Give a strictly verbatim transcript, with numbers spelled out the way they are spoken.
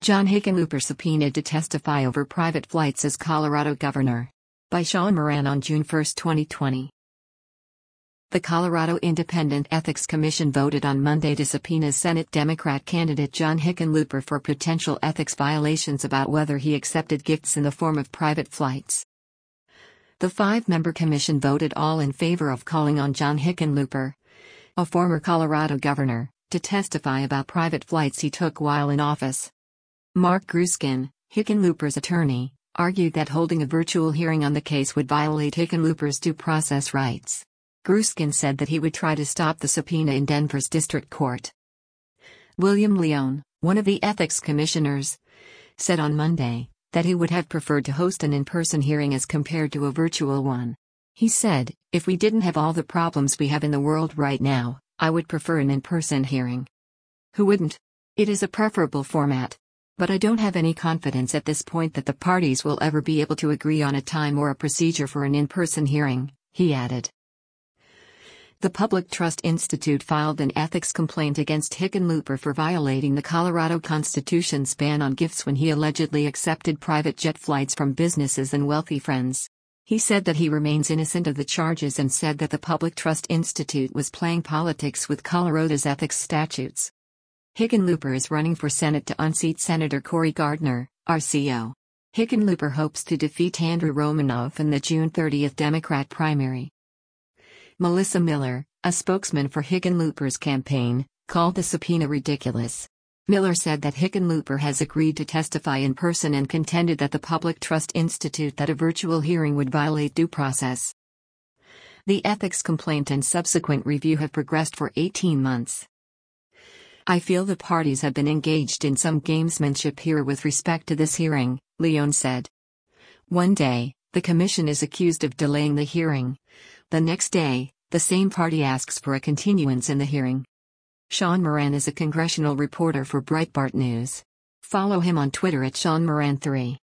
John Hickenlooper subpoenaed to testify over private flights as Colorado governor. By Sean Moran on June first, twenty twenty. The Colorado Independent Ethics Commission voted on Monday to subpoena Senate Democrat candidate John Hickenlooper for potential ethics violations about whether he accepted gifts in the form of private flights. The five-member commission voted all in favor of calling on John Hickenlooper, a former Colorado governor, to testify about private flights he took while in office. Mark Gruskin, Hickenlooper's attorney, argued that holding a virtual hearing on the case would violate Hickenlooper's due process rights. Gruskin said that he would try to stop the subpoena in Denver's district court. William Leone, one of the ethics commissioners, said on Monday that he would have preferred to host an in-person hearing as compared to a virtual one. He said, "If we didn't have all the problems we have in the world right now, I would prefer an in-person hearing. Who wouldn't? It is a preferable format. But I don't have any confidence at this point that the parties will ever be able to agree on a time or a procedure for an in-person hearing," he added. The Public Trust Institute filed an ethics complaint against Hickenlooper for violating the Colorado Constitution's ban on gifts when he allegedly accepted private jet flights from businesses and wealthy friends. He said that he remains innocent of the charges and said that the Public Trust Institute was playing politics with Colorado's ethics statutes. Hickenlooper is running for Senate to unseat Senator Cory Gardner, R C O. Hickenlooper hopes to defeat Andrew Romanoff in the June thirtieth Democrat primary. Melissa Miller, a spokesman for Hickenlooper's campaign, called the subpoena ridiculous. Miller said that Hickenlooper has agreed to testify in person and contended that the Public Trust Institute that a virtual hearing would violate due process. The ethics complaint and subsequent review have progressed for eighteen months. "I feel the parties have been engaged in some gamesmanship here with respect to this hearing," Leone said. One day, the commission is accused of delaying the hearing. The next day, the same party asks for a continuance in the hearing. Sean Moran is a congressional reporter for Breitbart News. Follow him on Twitter at Sean Moran three.